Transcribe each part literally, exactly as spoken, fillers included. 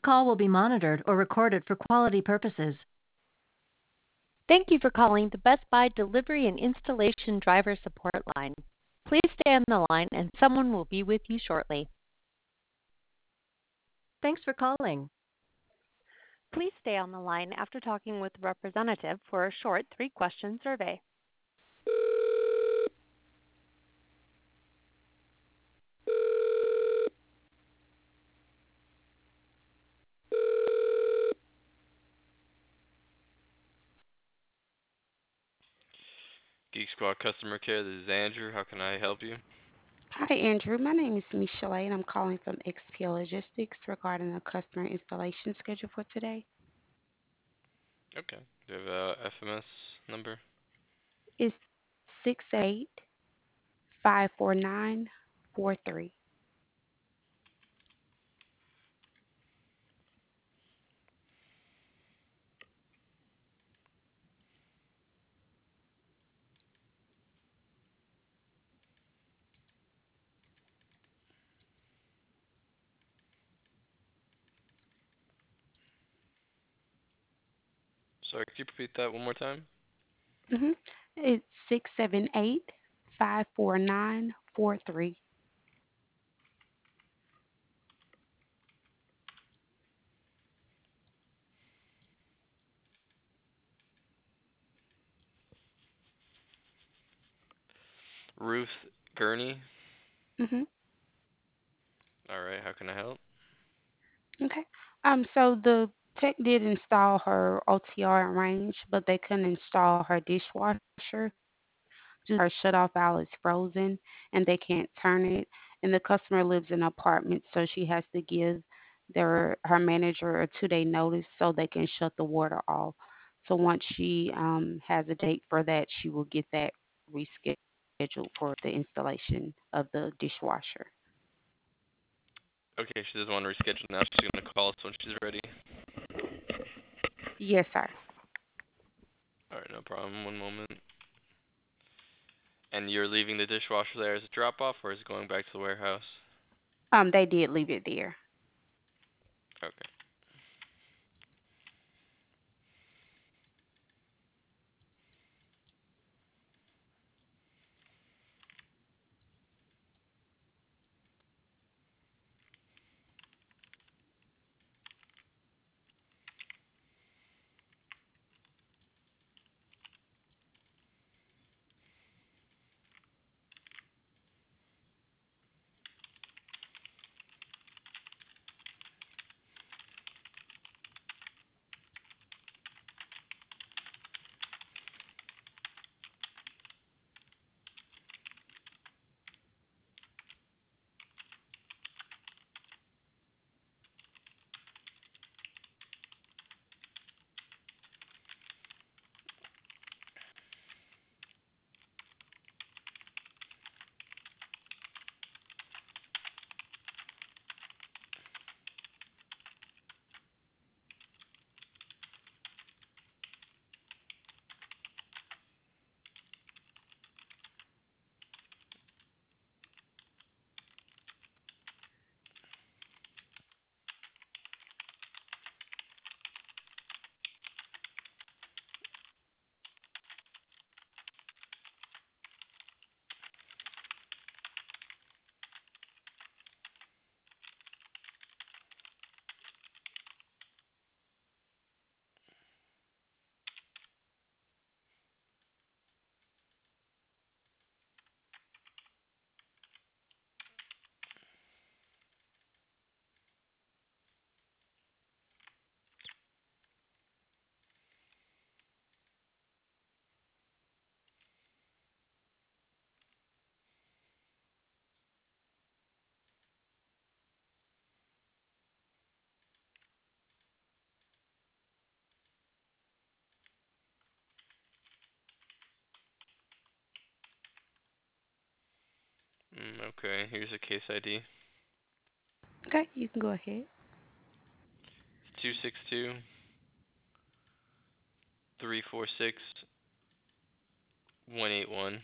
call will be monitored or recorded for quality purposes. Thank you for calling the Best Buy Delivery and Installation Driver Support Line. Please stay on the line and someone will be with you shortly. Thanks for calling. Please stay on the line after talking with the representative for a short three-question survey. Geek Squad Customer Care, this is Andrew. How can I help you? Hi, Andrew. My name is Michelle, and I'm calling from X P L Logistics regarding a customer installation schedule for today. Okay. Do you have a F M S number? It's six eight five four nine four three. Sorry, could you repeat that one more time? Mm-hmm. It's six seven eight five four nine four three. Ruth Gurney. Mm-hmm. Alright, how can I help? Okay. Um. So the tech did install her O T R and range, but they couldn't install her dishwasher. Just her shut-off valve is frozen, and they can't turn it. And the customer lives in an apartment, so she has to give their her manager a two-day notice so they can shut the water off. So once she um, has a date for that, she will get that rescheduled for the installation of the dishwasher. Okay, she doesn't want to reschedule now. She's going to call us when she's ready. Yes, sir. Alright, no problem. One moment. And you're leaving the dishwasher there as a drop off, or is it going back to the warehouse? Um, they did leave it there. Okay. Mm, okay, here's a case I D. Okay, you can go ahead. It's two six two, three four six, one eight one.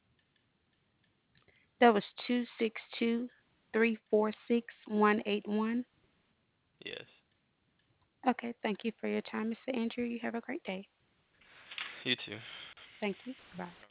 That was two six two three four six one eight one. Yes. Okay, thank you for your time, mister Andrew. You have a great day. You too. Thank you. Bye.